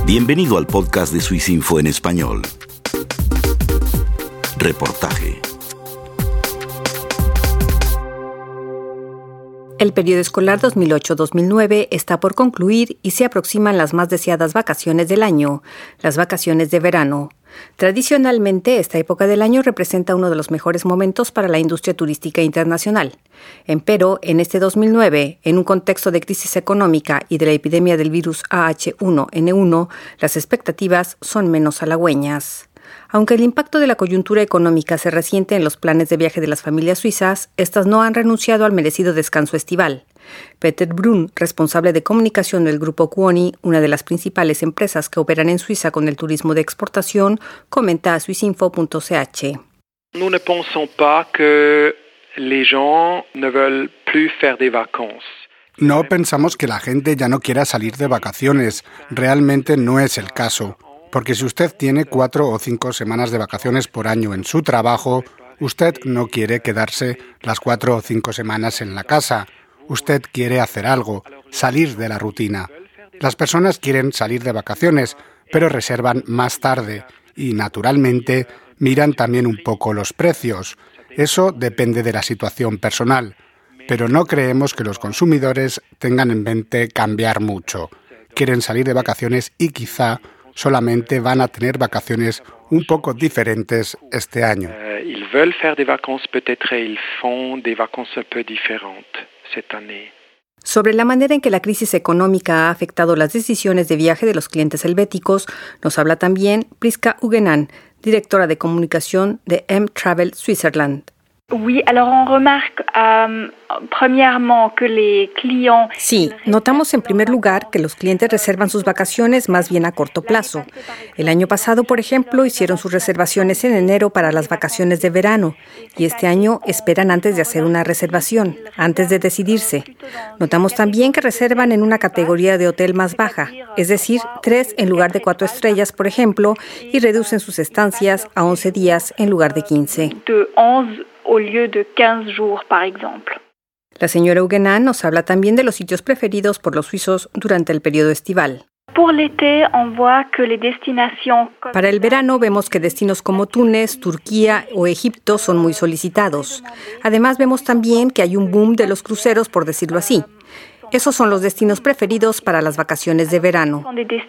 Bienvenido al podcast de Swissinfo en español. Reportaje. El periodo escolar 2008-2009 está por concluir y se aproximan las más deseadas vacaciones del año, las vacaciones de verano. Tradicionalmente, esta época del año representa uno de los mejores momentos para la industria turística internacional. Empero, en este 2009, en un contexto de crisis económica y de la epidemia del virus AH1N1, las expectativas son menos halagüeñas. Aunque el impacto de la coyuntura económica se resiente en los planes de viaje de las familias suizas, estas no han renunciado al merecido descanso estival. Peter Brun, responsable de comunicación del grupo Kuoni, una de las principales empresas que operan en Suiza con el turismo de exportación, comenta a swissinfo.ch. Nous ne pensons pas que les gens ne veulent plus faire des vacances. No pensamos que la gente ya no quiera salir de vacaciones. Realmente no es el caso. Porque si usted tiene 4 o 5 semanas de vacaciones por año en su trabajo, usted no quiere quedarse las 4 o 5 semanas en la casa. Usted quiere hacer algo, salir de la rutina. Las personas quieren salir de vacaciones, pero reservan más tarde y, naturalmente, miran también un poco los precios. Eso depende de la situación personal, pero no creemos que los consumidores tengan en mente cambiar mucho. Quieren salir de vacaciones y quizá solamente van a tener vacaciones un poco diferentes este año. Ils veulent faire des vacances, peut-être ils font des vacances un peu différentes cette année. Sobre la manera en que la crisis económica ha afectado las decisiones de viaje de los clientes helvéticos, nos habla también Priska Hugenan, directora de comunicación de M-Travel Switzerland. Sí, notamos en primer lugar que los clientes reservan sus vacaciones más bien a corto plazo. El año pasado, por ejemplo, hicieron sus reservaciones en enero para las vacaciones de verano y este año esperan antes de hacer una reservación, antes de decidirse. Notamos también que reservan en una categoría de hotel más baja, es decir, 3 en lugar de 4 estrellas, por ejemplo, y reducen sus estancias a 11 días en lugar de 15. Au lieu de 15 jours, par exemple. La señora Hugenan nos habla también de los sitios preferidos por los suizos durante el periodo estival. Para el verano vemos que destinos como Túnez, Turquía o Egipto son muy solicitados. Además vemos también que hay un boom de los cruceros, por decirlo así. Esos son los destinos preferidos para las vacaciones de verano.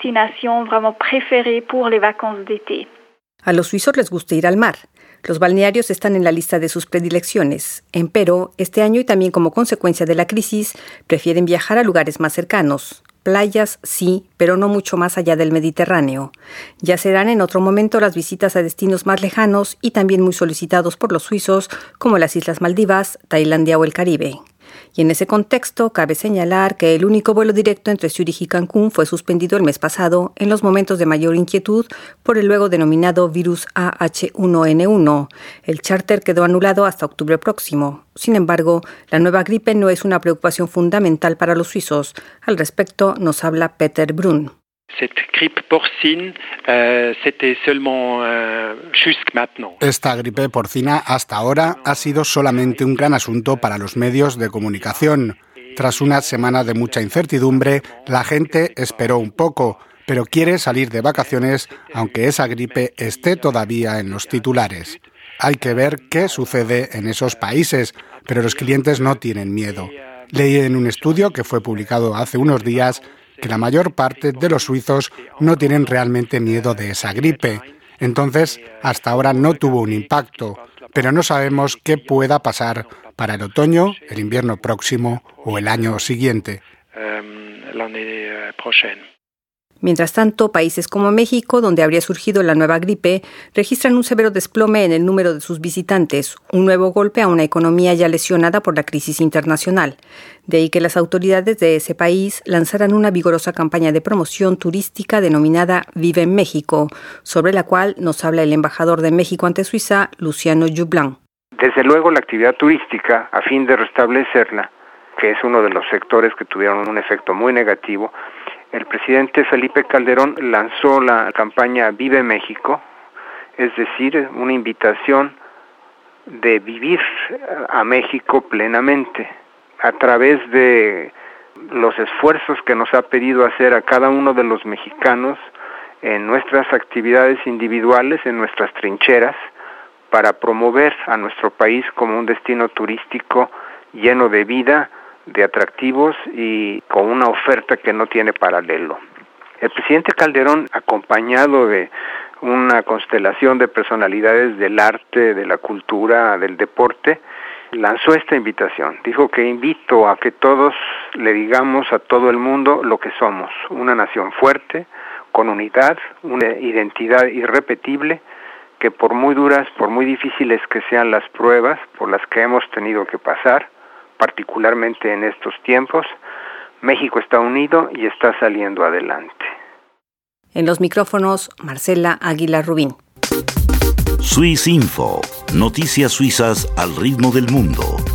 A los suizos les gusta ir al mar. Los balnearios están en la lista de sus predilecciones. Empero, este año y también como consecuencia de la crisis, prefieren viajar a lugares más cercanos. Playas, sí, pero no mucho más allá del Mediterráneo. Ya serán en otro momento las visitas a destinos más lejanos y también muy solicitados por los suizos, como las Islas Maldivas, Tailandia o el Caribe. Y en ese contexto, cabe señalar que el único vuelo directo entre Zúrich y Cancún fue suspendido el mes pasado en los momentos de mayor inquietud por el luego denominado virus AH1N1. El charter quedó anulado hasta octubre próximo. Sin embargo, la nueva gripe no es una preocupación fundamental para los suizos. Al respecto nos habla Peter Brun. Esta gripe porcina hasta ahora ha sido solamente un gran asunto para los medios de comunicación. Tras una semana de mucha incertidumbre, la gente esperó un poco, pero quiere salir de vacaciones aunque esa gripe esté todavía en los titulares. Hay que ver qué sucede en esos países, pero los clientes no tienen miedo. Leí en un estudio que fue publicado hace unos días que la mayor parte de los suizos no tienen realmente miedo de esa gripe. Entonces, hasta ahora no tuvo un impacto, pero no sabemos qué pueda pasar para el otoño, el invierno próximo o el año siguiente. Mientras tanto, países como México, donde habría surgido la nueva gripe, registran un severo desplome en el número de sus visitantes, un nuevo golpe a una economía ya lesionada por la crisis internacional. De ahí que las autoridades de ese país lanzaran una vigorosa campaña de promoción turística denominada Vive en México, sobre la cual nos habla el embajador de México ante Suiza, Luciano Jublan. Desde luego, la actividad turística, a fin de restablecerla, que es uno de los sectores que tuvieron un efecto muy negativo, el presidente Felipe Calderón lanzó la campaña Vive México, es decir, una invitación de vivir a México plenamente a través de los esfuerzos que nos ha pedido hacer a cada uno de los mexicanos en nuestras actividades individuales, en nuestras trincheras, para promover a nuestro país como un destino turístico lleno de vida, de atractivos y con una oferta que no tiene paralelo. El presidente Calderón, acompañado de una constelación de personalidades del arte, de la cultura, del deporte, lanzó esta invitación. Dijo que invito a que todos le digamos a todo el mundo lo que somos, una nación fuerte, con unidad, una identidad irrepetible, que por muy duras, por muy difíciles que sean las pruebas por las que hemos tenido que pasar, particularmente en estos tiempos, México está unido y está saliendo adelante. En los micrófonos, Marcela Aguilar Rubín. Swiss Info, noticias suizas al ritmo del mundo.